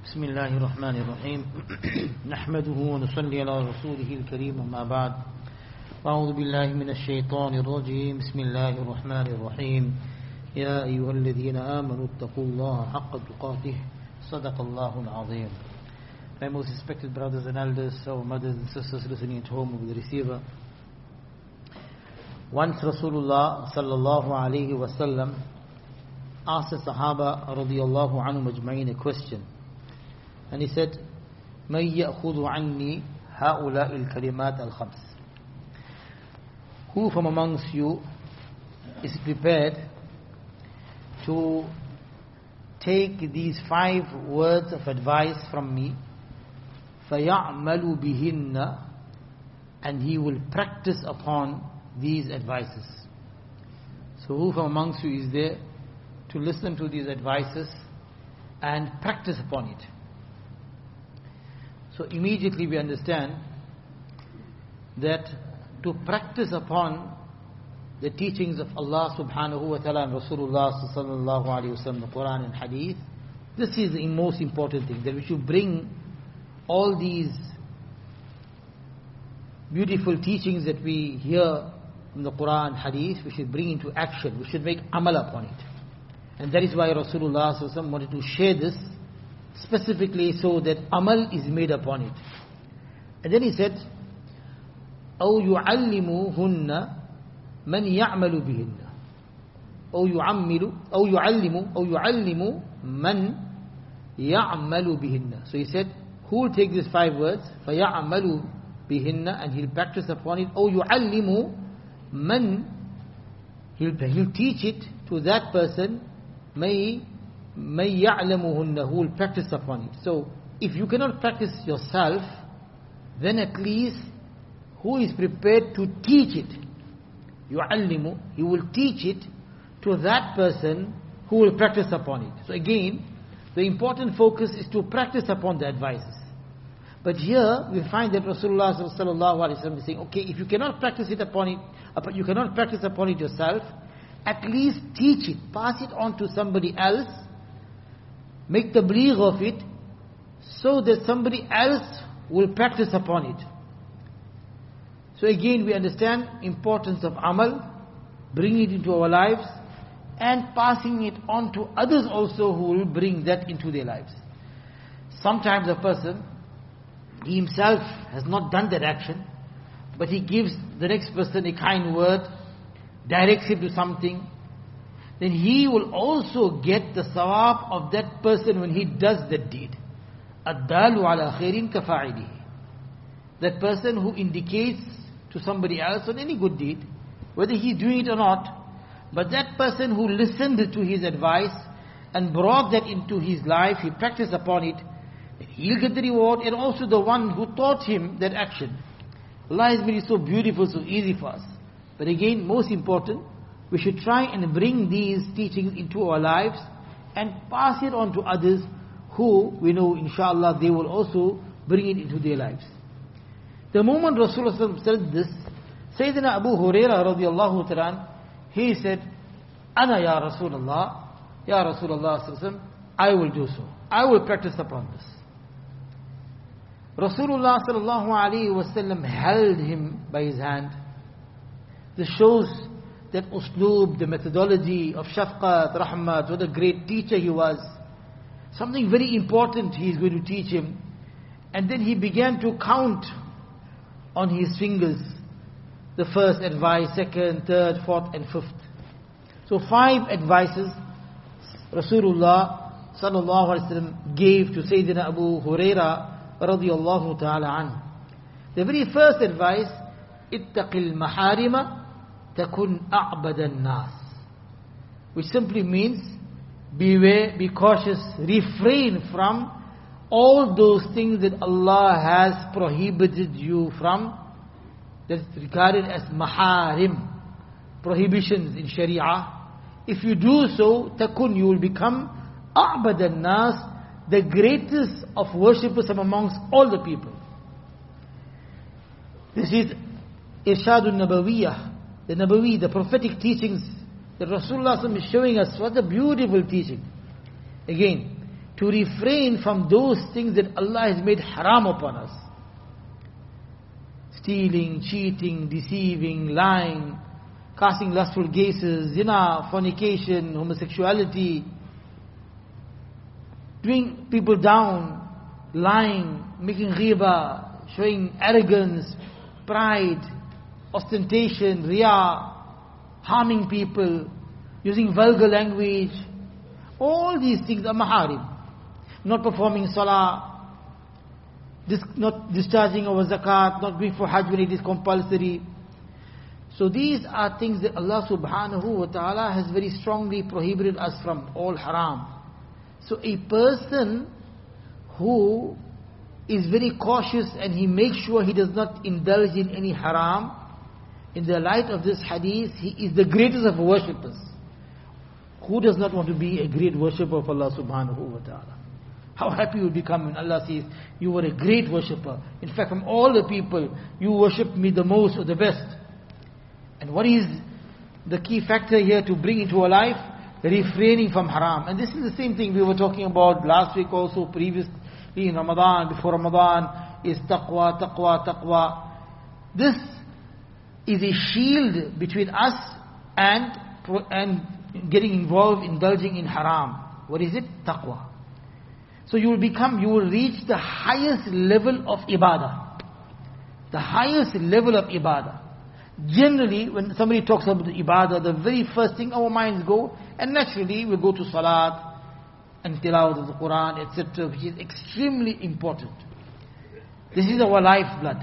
بسم الله الرحمن الرحيم نحمده ونصلي على رسوله الكريم أما بعد أعوذ بالله من الشيطان الرجيم بسم الله الرحمن الرحيم يا أيها الذين آمنوا اتقوا الله حق تقاته صدق الله العظيم. My most respected brothers and elders, our mothers and sisters listening at home with the receiver, once Rasulullah sallallahu alayhi wa sallam asked the Sahaba radiyallahu anhum ajma'in a question, and he said, مَنْ يَأْخُذُ عَنِّي هَؤُلَاءِ الْكَلِمَاتِ الْخَمْسِ. Who from amongst you is prepared to take these 5 words of advice from me, فَيَعْمَلُ بِهِنَّ, and he will practice upon these advices. So who from amongst you is there to listen to these advices and practice upon it? So immediately we understand that to practice upon the teachings of Allah subhanahu wa ta'ala and Rasulullah sallallahu alayhi wa sallam, the Quran and Hadith, this is the most important thing, that we should bring all these beautiful teachings that we hear from the Quran and Hadith, we should bring into action, we should make amal upon it. And that is why Rasulullah sallallahu alayhi wa sallam wanted to share this specifically so that amal is made upon it. And then he said, أَوْ يُعَلِّمُهُنَّ مَنْ يَعْمَلُ بِهِنَّ أَوْ يُعَلِّمُ مَنْ يَعْمَلُ بِهِنَّ. So he said, who will take these 5 words, فَيَعْمَلُ بِهِنَّ, and he'll practice upon it. أَوْ يُعَلِّمُ مَنْ, he'll teach it to that person, مَنْ يَعْلَمُهُنَّ, who will practice upon it. So if you cannot practice yourself, then at least who is prepared to teach it? يُعَلِّمُ, he will teach it to that person who will practice upon it. So again, the important focus is to practice upon the advices. But here we find that Rasulullah sallallahu alaihi wasallam is saying, okay, if you cannot practice it upon it, you cannot practice upon it yourself, at least teach it, pass it on to somebody else, make the tabligh of it, so that somebody else will practice upon it. So again we understand importance of amal, bringing it into our lives, and passing it on to others also who will bring that into their lives. Sometimes a person, he himself has not done that action, but he gives the next person a kind word, directs him to something, then he will also get the sawab of that person when he does that deed. الدال على خير كفاعله. That person who indicates to somebody else on any good deed, whether he's doing it or not, but that person who listened to his advice and brought that into his life, he practiced upon it, he'll get the reward, and also the one who taught him that action. Allah has made it so beautiful, so easy for us. But again, most important, we should try and bring these teachings into our lives and pass it on to others who we know, inshallah, they will also bring it into their lives. The moment Rasulullah said this, Sayyidina Abu Hurairah radiallahu ta'ala, he said, Ana ya Rasulullah, Ya Rasulullah, I will do so. I will practice upon this. Rasulullah sallallahu alayhi wa sallam held him by his hand. This shows that usloob, the methodology of shafqat, rahmat, what a great teacher he was. Something very important he is going to teach him. And then he began to count on his fingers the first advice, second, third, fourth and fifth. So 5 advices Rasulullah sallallahu alaihi wasallam gave to Sayyidina Abu Hurairah radiyallahu ta'ala anhu. The very first advice, ittaqil maharima takun a'badan nas, which simply means beware, be cautious, refrain from all those things that Allah has prohibited you from. That's regarded as maharim, prohibitions in Sharia. If you do so, takun, you will become a'badan nas, the greatest of worshippers amongst all the people. This is Irshadun Nabawiyah, the Nabawi, the prophetic teachings that Rasulullah is showing us. What a beautiful teaching. Again, to refrain from those things that Allah has made haram upon us. Stealing, cheating, deceiving, lying, casting lustful gazes, zina, fornication, homosexuality, doing people down, lying, making ghiba, showing arrogance, pride, ostentation, riyah, harming people, using vulgar language. All these things are maharim. Not performing salah, not discharging our zakat, not going for hajj when it is compulsory. So these are things that Allah subhanahu wa ta'ala has very strongly prohibited us from, all haram. So a person who is very cautious and he makes sure he does not indulge in any haram, in the light of this hadith, he is the greatest of worshippers. Who does not want to be a great worshipper of Allah subhanahu wa ta'ala? How happy you will become when Allah says, you were a great worshipper. In fact, from all the people, you worshipped me the most or the best. And what is the key factor here to bring into our life? Refraining from haram. And this is the same thing we were talking about last week also, previously in Ramadan, before Ramadan, is taqwa, taqwa, taqwa. This is a shield between us and getting involved, indulging in haram. What is it? Taqwa. So you will reach the highest level of ibadah. The highest level of ibadah. Generally, when somebody talks about the ibadah, the very first thing our minds go, and naturally we go to salat and tilawat of the Quran, etc., which is extremely important. This is our lifeblood.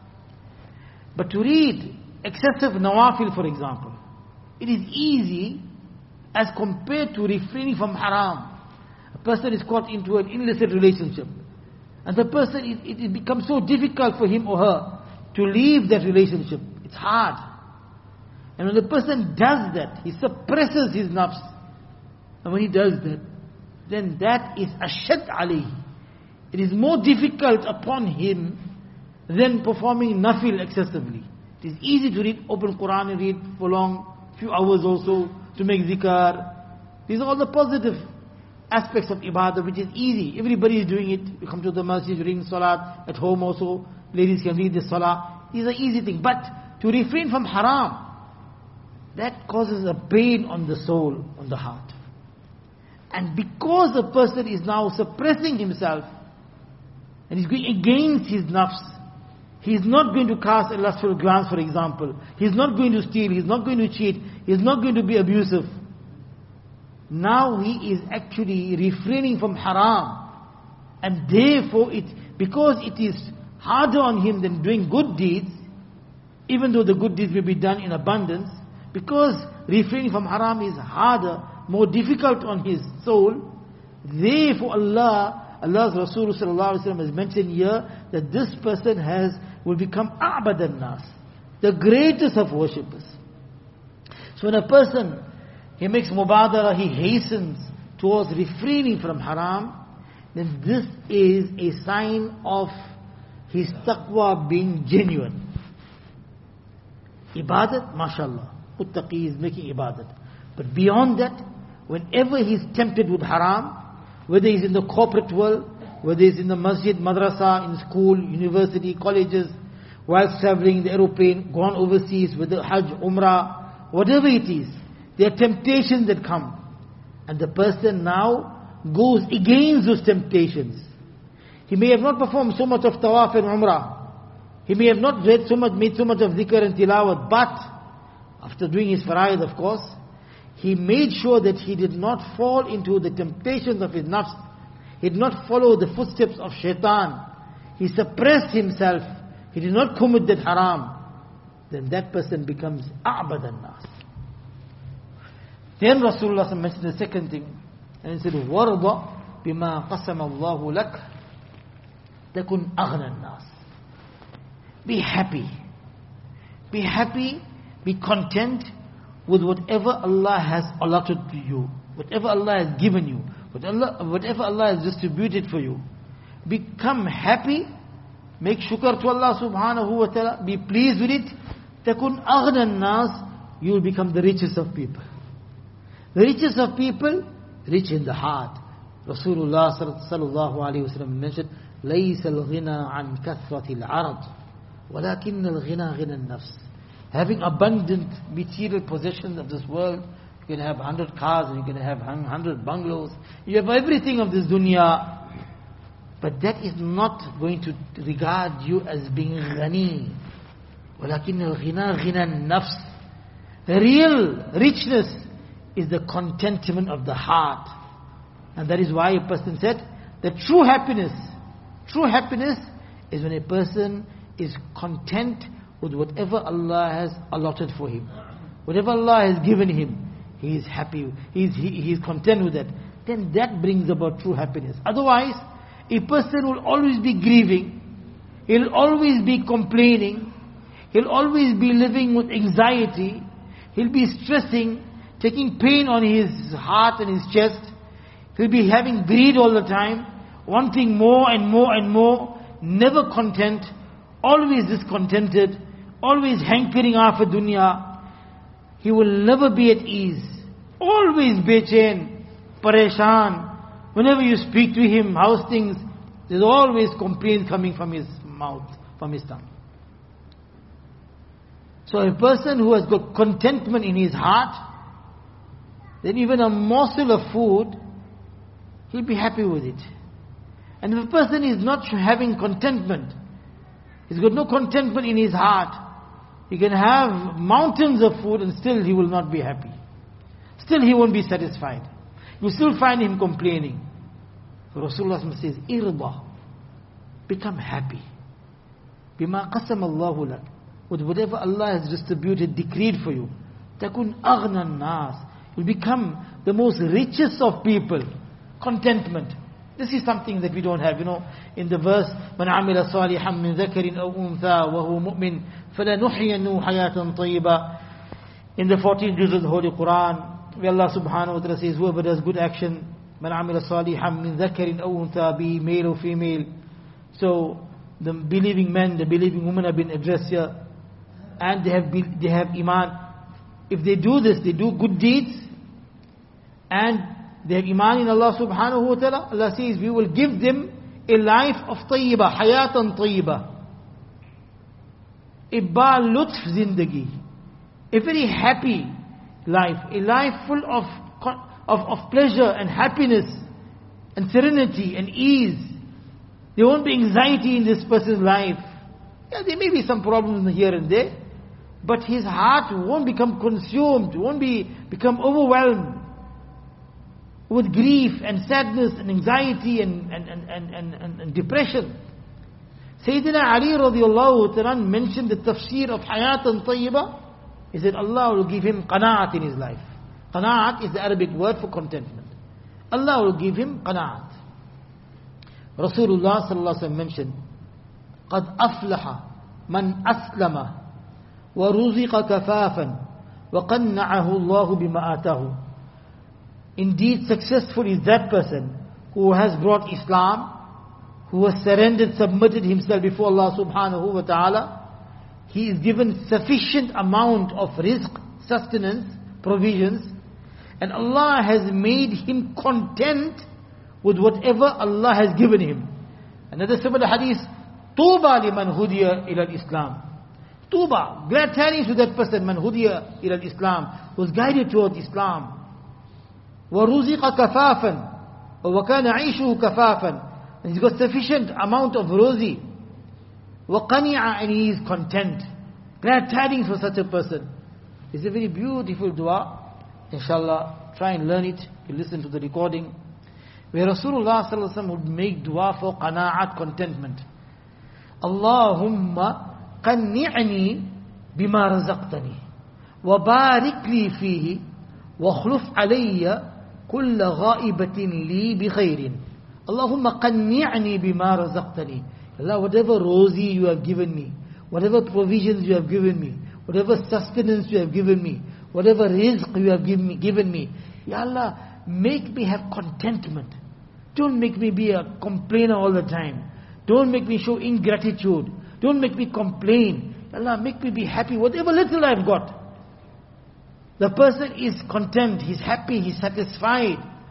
But to read excessive nawafil, for example, it is easy as compared to refraining from haram. A person is caught into an illicit relationship, and the person, it becomes so difficult for him or her to leave that relationship. It's hard. And when the person does that, he suppresses his nafs. And when he does that, then that is ashad alayhi. It is more difficult upon him than performing nafil excessively. It is easy to read open Quran and read for long, few hours also, to make zikr. These are all the positive aspects of ibadah, which is easy. Everybody is doing it. You come to the masjid, reading salat, at home also, ladies can read the salah. These are easy things. But to refrain from haram, that causes a pain on the soul, on the heart. And because the person is now suppressing himself, and he's going against his nafs, he's not going to cast a lustful glance, for example. He's not going to steal, he's not going to cheat, he's not going to be abusive. Now he is actually refraining from haram. And therefore, because it is harder on him than doing good deeds, even though the good deeds will be done in abundance, because refraining from haram is harder, more difficult on his soul, therefore Allah's Rasul sallallahu alaihi wasallam has mentioned here that this person will become a'badan nas, the greatest of worshippers. So when a person, he makes mubadara, he hastens towards refraining from haram, then this is a sign of his taqwa being genuine. Ibadat, mashallah, muttaqi is making ibadat. But beyond that, whenever he's tempted with haram, whether he's in the corporate world, whether he's in the masjid, madrasa, in school, university, colleges, whilst traveling in the aeroplane, gone overseas, whether hajj, umrah, whatever it is, there are temptations that come. And the person now goes against those temptations. He may have not performed so much of tawaf and umrah. He may have not made so much of zikr and tilawat, but after doing his faraid, of course, he made sure that he did not fall into the temptations of his nafs. He did not follow the footsteps of shaitan. He suppressed himself. He did not commit that haram. Then that person becomes a'badan nas. Then Rasulullah mentioned the second thing, and he said, وَرْضَ بِمَا قَسَمَ اللَّهُ لَكَ تَكُنْ أَغْنَى النَّاسِ. Be happy. Be happy, be content with whatever Allah has allotted to you, whatever Allah has given you, whatever Allah has distributed for you. Become happy, make shukr to Allah subhanahu wa ta'ala, be pleased with it. تَكُنْ أَغْنَى النَّاسِ. You will become the richest of people. The richest of people, rich in the heart, Rasulullah sallallahu alayhi wa sallam mentioned, لَيْسَ الْغِنَى عَنْ كَثْرَةِ الْعَرَضِ وَلَكِنَّ الْغِنَى غِنَى النَّفْسِ. Having abundant material possessions of this world, you can have 100 cars and you can have 100 bungalows. You have everything of this dunya. But that is not going to regard you as being ghani. وَلَكِنَّ الْغِنَى غِنَى النَّفْسِ. The real richness is the contentment of the heart. And that is why a person said, the true happiness is when a person is content with whatever Allah has allotted for him. Whatever Allah has given him, he is happy, he is content with that. Then that brings about true happiness. Otherwise, a person will always be grieving, he'll always be complaining, he'll always be living with anxiety, he'll be stressing, taking pain on his heart and his chest, he'll be having greed all the time, wanting more and more and more, never content, always discontented, always hankering after dunya. He will never be at ease, always bechain, pareshan. Whenever you speak to him, how's things, there's always complaints coming from his mouth, from his tongue. So a person who has got contentment in his heart, then even a morsel of food, he'll be happy with it. And if a person is not having contentment, he's got no contentment in his heart, he can have mountains of food and still he will not be happy. Still he won't be satisfied. You still find him complaining. So Rasulullah says, Irba, become happy. Bima qasam Allahu lak, with whatever Allah has distributed, decreed for you. Takun aghna nas, you'll become the most richest of people. Contentment. This is something that we don't have. In the verse, من عمل صالحا من ذكر أو أنثى وهو مؤمن فلنحيينه حياة طيبة. In the 14th juz of the Holy Quran, where Allah subhanahu wa ta'ala says, whoever does good action, من عمل صالحا من ذكر أو أنثى, be male or female. So the believing men, the believing women have been addressed here, and they have iman. If they do this, they do good deeds, and they have iman in Allah subhanahu wa ta'ala, Allah says, we will give them a life of tayyibah, hayatan tayyibah. A ba lutf zindagi. A very happy life. A life full of pleasure and happiness and serenity and ease. There won't be anxiety in this person's life. Yeah, there may be some problems here and there, but his heart won't become consumed, won't become overwhelmed with grief and sadness and anxiety and depression. Sayyidina Ali radiallahu ta'ala mentioned the tafsir of hayatan tayyibah. He said Allah will give him qana'at in his life. Qana'at is the Arabic word for contentment. Allah will give him qana'at. Rasulullah sallallahu alaihi wasallam mentioned, قَدْ أَفْلَحَ مَنْ أَسْلَمَ وَرُزِقَ كَفَافًا وَقَنَّعَهُ اللَّهُ بِمَا آتَاهُ. Indeed, successful is that person who has brought Islam, who has surrendered, submitted himself before Allah subhanahu wa ta'ala. He is given sufficient amount of rizq, sustenance, provisions, and Allah has made him content with whatever Allah has given him. Another similar hadith, Tuba liman hudiya ila al-Islam. Tuba, glad tidings to that person, man hudiya ila al-Islam, was guided towards Islam. وَرُزِقَ كَفَافًا وَكَانَ عِيشُهُ كَفَافًا, and he's got sufficient amount of rozi. وَقَنِعَ, and he is content. Glad tidings for such a person. It's a very beautiful dua. Inshallah, try and learn it. You listen to the recording, where Rasulullah sallallahu alaihi wasallam would make dua for qana'at, contentment. Allahumma qanni'ni bima razaqtani wa barik li fihi wa khluf alayya kull ghaibatin li bi khairin. Allahumma qanni'ni bima razaqtani. Allah, whatever rozi you have given me, whatever provisions you have given me, whatever sustenance you have given me, whatever rizq you have given me, Ya Allah, make me have contentment. Don't make me be a complainer all the time. Don't make me show ingratitude. Don't make me complain. Allah, make me be happy, whatever little I've got. The person is content, he's happy, he's satisfied.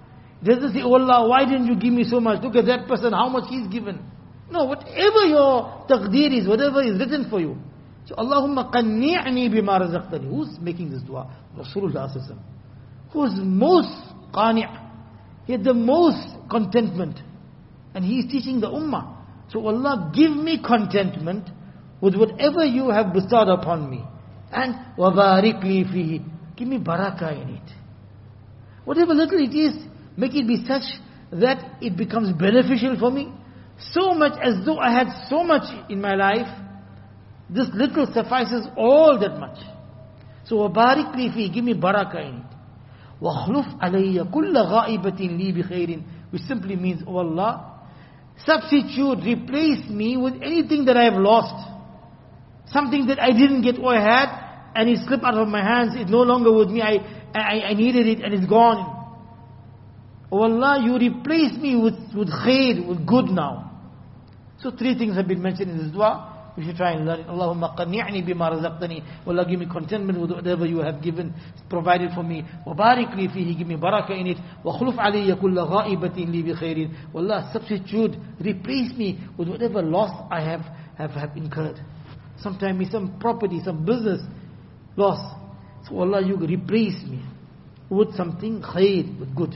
Doesn't say, oh Allah, why didn't you give me so much? Look at that person, how much he's given. No, whatever your taqdeer is, whatever is written for you. So, Allahumma qanni'ni bima razaqtani. Who's making this dua? Rasulullah sallallahu alaihi wasallam. Who's most qani'? He had the most contentment. And he is teaching the ummah. So Allah, give me contentment with whatever you have bestowed upon me. And وَبَارِكْ لِي فِيهِ. Give me barakah in it. Whatever little it is, make it be such that it becomes beneficial for me. So much as though I had so much in my life, this little suffices all that much. So وَبَارِكْ لِي فِيهِ. Give me barakah in it. وَخْلُفْ عَلَيَّ كُلَّ غَائِبَةٍ لِي بِخَيْرٍ. Which simply means, oh Allah, substitute, replace me with anything that I have lost. Something that I didn't get or I had, and it slipped out of my hands, it's no longer with me, I needed it and it's gone. Oh Allah, you replace me with khair, with good now. So 3 things have been mentioned in this dua. We should try and learn it. Allahumma qanni'ni bima razaqtani. Allah, give me contentment with whatever you have given, provided for me. Wa barik li fihi, give me barakah in it. Wa khuluf alayya kulla ghaibatin li bi khairin. Allah, substitute, replace me with whatever loss I have incurred. Sometimes some property, some business loss. So Allah, you replace me with something khair, with good.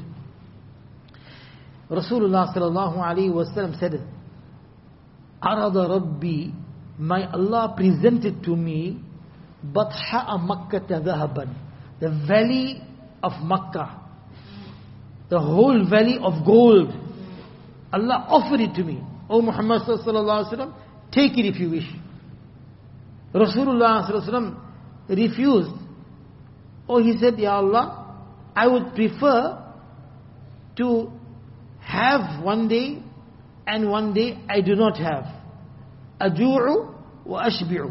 Rasulullah sallallahu alayhi wa sallam said, Arada Rabbi, my Allah presented to me Batha'a Makkah dhahaban, the valley of Makkah, the whole valley of gold. Allah offered it to me. O Muhammad sallallahu alaihi wasallam, take it if you wish. Rasulullah sallallahu alaihi wasallam refused. Or he said, Ya Allah, I would prefer to have one day and one day I do not have. أجوع وأشبع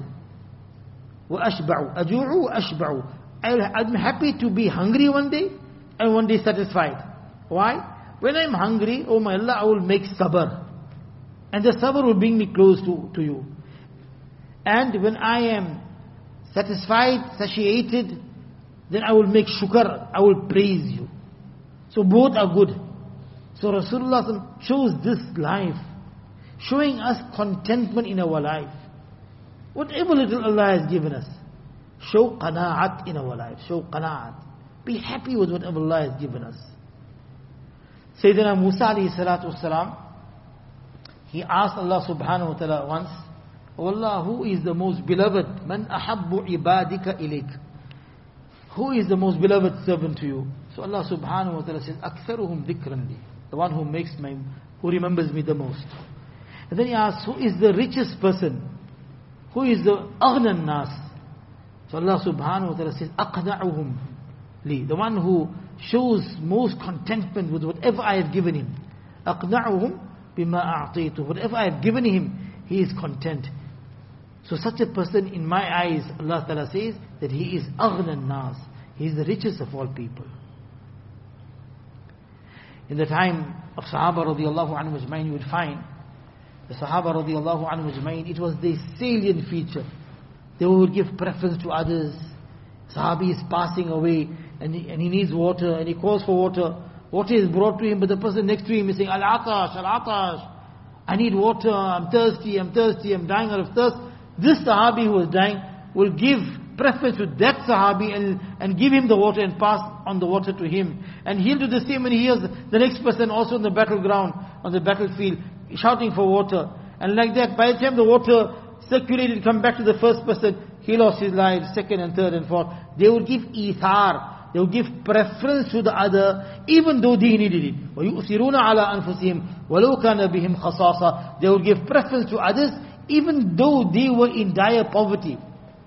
وأشبع أجوع وأشبع. I'm happy to be hungry one day and one day satisfied. Why? When I'm hungry, oh my Allah, I will make sabr. And the sabr will bring me close to you. And when I am satisfied, satiated, then I will make shukr, I will praise you. So both are good. So Rasulullah chose this life, showing us contentment in our life. Whatever little Allah has given us, show qana'at in our life. Show qana'at. Be happy with whatever Allah has given us. Sayyidina Musa alayhi salatu wasalam, he asked Allah subhanahu wa ta'ala once, O Allah, who is the most beloved? Man ahabbu ibadika ilayk. Who is the most beloved servant to you? So Allah subhanahu wa ta'ala says, Aktharuhum dhikran li. The one who remembers me the most. And then he asks, who is the richest person? Who is the aghnan nas? So Allah subhanahu wa ta'ala says, Aqna'uhum li. The one who shows most contentment with whatever I have given him. Aqna'uhum bima a'taytu. Whatever I have given him, he is content. So such a person, in my eyes, Allah ta'ala says that he is aghnan nas. He is the richest of all people. In the time of Sahaba radiallahu anhu ajmain, you would find the Sahaba radiallahu anhu ajmain, it was the salient feature. They would give preference to others. Sahabi is passing away and he needs water and he calls for water. Water is brought to him, but the person next to him is saying, Al-Atash, Al-Atash. I need water, I'm thirsty, I'm dying out of thirst. This Sahabi who was dying will give preference to that Sahabi and give him the water and pass on the water to him. And he'll do the same when he hears the next person also on the battleground, on the battlefield, shouting for water. And like that, by the time the water circulated, come back to the first person, he lost his life, second and third and fourth. They would give ithar, they would give preference to the other, even though they needed it. وَيُؤْثِرُونَ عَلَىٰ أَنفُسِهِمْ وَلَوْ كَانَ بِهِمْ خَصَاصَةً. They would give preference to others, even though they were in dire poverty.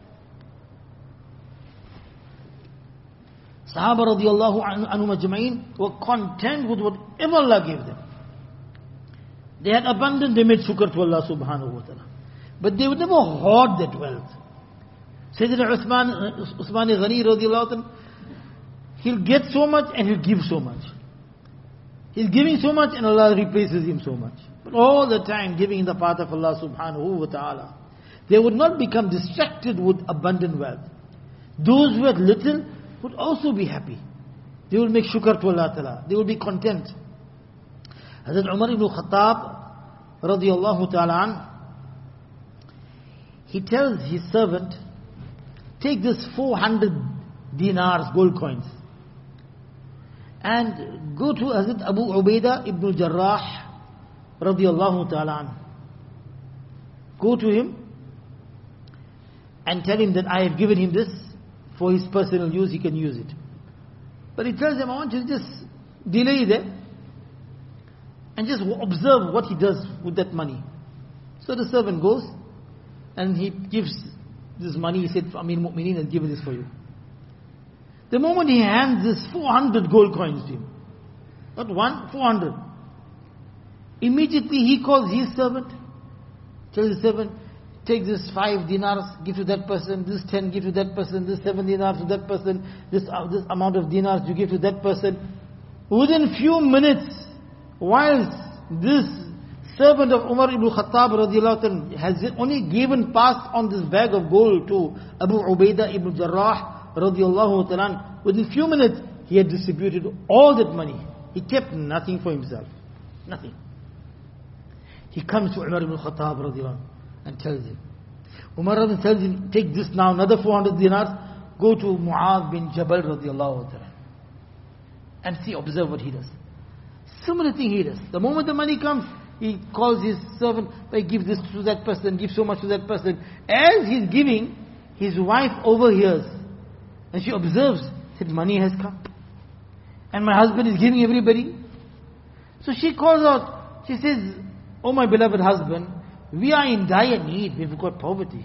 Sahaba radiallahu anhum ajma'in were content with whatever Allah gave them. They had abundance, they made shukr to Allah subhanahu wa ta'ala. But they would never hoard that wealth. Sayyidina Usman Ghani radiallahu anhu, he'll get so much and he'll give so much. He's giving so much and Allah replaces him so much. But all the time giving in the path of Allah subhanahu wa ta'ala. They would not become distracted with abundant wealth. Those who had little would also be happy. They will make shukr to Allah Ta'ala. They will be content. Hazrat Umar ibn Khattab radiyallahu ta'ala an, he tells his servant, take this 400 dinars, gold coins, and go to Hazrat Abu Ubaidah ibn Jarrah radiyallahu ta'ala an. Go to him and tell him that I have given him this for his personal use, he can use it. But he tells him, I want you to just delay there and just observe what he does with that money. So the servant goes and he gives this money. He said, Amir Mu'mineen, I'll give this for you. The moment he hands this 400 gold coins to him, not one, 400, immediately he calls his servant, tells the servant, take this 5 dinars, give to that person, this 10, give to that person, this 7 dinars to that person, this amount of dinars you give to that person. Within few minutes, whilst this servant of Umar ibn Khattab radiallahu anhu has only passed on this bag of gold to Abu Ubaidah ibn Jarrah radiallahu anhu, within few minutes he had distributed all that money. He kept nothing for himself. Nothing. He comes to Umar ibn Khattab radiallahu anhu and tells him. Umar tells him, take this now, another 400 dinars, go to Mu'adh bin Jabal radiallahu anhu and see, observe what he does. Similar thing he does. The moment the money comes, he calls his servant, give this to that person, give so much to that person. As he's giving, his wife overhears and she observes, said, money has come. And my husband is giving everybody. So she calls out, she says, oh my beloved husband, we are in dire need, we've got poverty.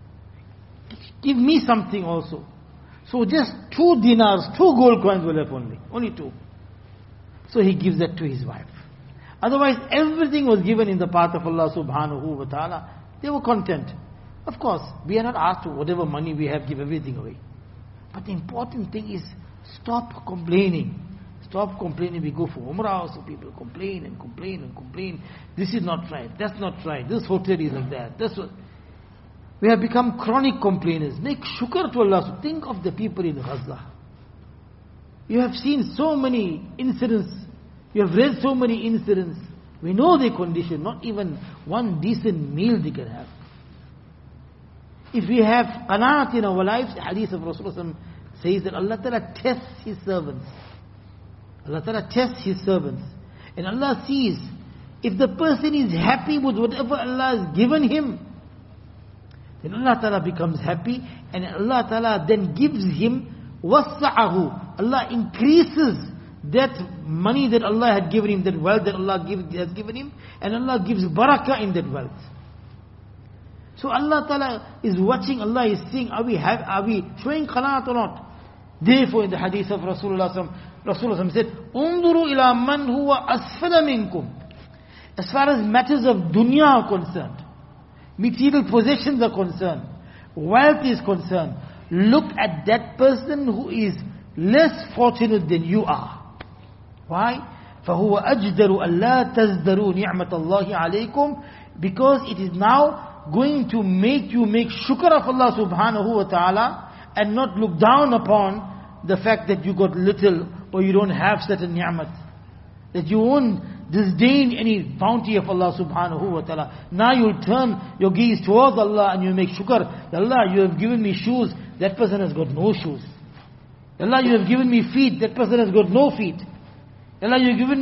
Give me something also. So just 2 dinars, 2 gold coins were left only 2. So he gives that to his wife. Otherwise everything was given in the path of Allah subhanahu wa ta'ala. They were content. Of course, we are not asked to whatever money we have, give everything away. But the important thing is, stop complaining. Stop complaining. We go for Umrah, so people complain and complain and complain. This is not right, that's not right, this hotel is like that. That's what. We have become chronic complainers. Make shukr to Allah. So think of the people in Gaza. You have seen so many incidents. You have read so many incidents. We know their condition. Not even one decent meal they can have. If we have qanaat in our lives, the hadith of Rasulullah says that Allah Ta'ala tests His servants. Allah Ta'ala tests His servants. And Allah sees, if the person is happy with whatever Allah has given him, then Allah Ta'ala becomes happy, and Allah Ta'ala then gives him wasa'ahu. Allah increases that money that Allah had given him, that wealth that Allah has given him, and Allah gives barakah in that wealth. So Allah Ta'ala is watching, Allah is seeing, are we showing qanaat or not? Therefore in the hadith of Rasulullah said, Unduru ila man huwa asfala minkum. As far as matters of dunya are concerned, material possessions are concerned, wealth is concerned, look at that person who is less fortunate than you are. Why? فَهُوَ أَجْدَرُ أَلَّا تَزْدَرُوا نِعْمَةَ اللَّهِ عَلَيْكُمْ. Because it is now going to make you make shukr of Allah subhanahu wa ta'ala and not look down upon the fact that you got little or you don't have certain ni'mat. That you won't disdain any bounty of Allah subhanahu wa ta'ala. Now you'll turn your gaze towards Allah and you make shukr. Allah, you have given me shoes, that person has got no shoes. Allah, you have given me feet, that person has got no feet. Allah, you have given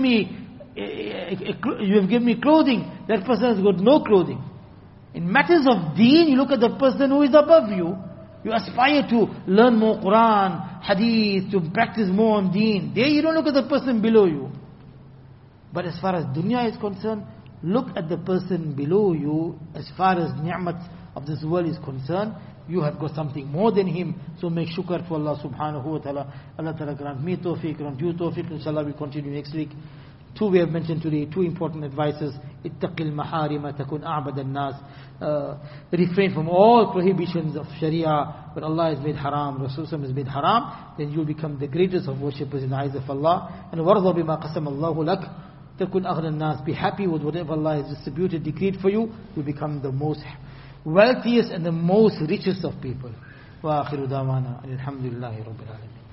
me clothing, that person has got no clothing. In matters of deen, you look at the person who is above you. You aspire to learn more Quran, Hadith, to practice more on deen. There you don't look at the person below you. But as far as dunya is concerned, look at the person below you. As far as ni'mat of this world is concerned, you have got something more than him. So make shukr to Allah subhanahu wa ta'ala. Allah ta'ala grant me tawfiq, grant you tawfiq. Inshallah we continue next week. 2 we have mentioned today, 2 important advices. Ittaqil maharima takun a'bad al-nas. Refrain from all prohibitions of Sharia. When Allah has made haram, Rasulullah has made haram, then you will become the greatest of worshippers in the eyes of Allah. And warḍa bima qasama Allahu lak. Takun aghna al-nas. Be happy with whatever Allah has distributed, decreed for you. You become the most wealthiest and the most richest of people. Wa akhiru da'wana alhamdulillahi rabbil alamin.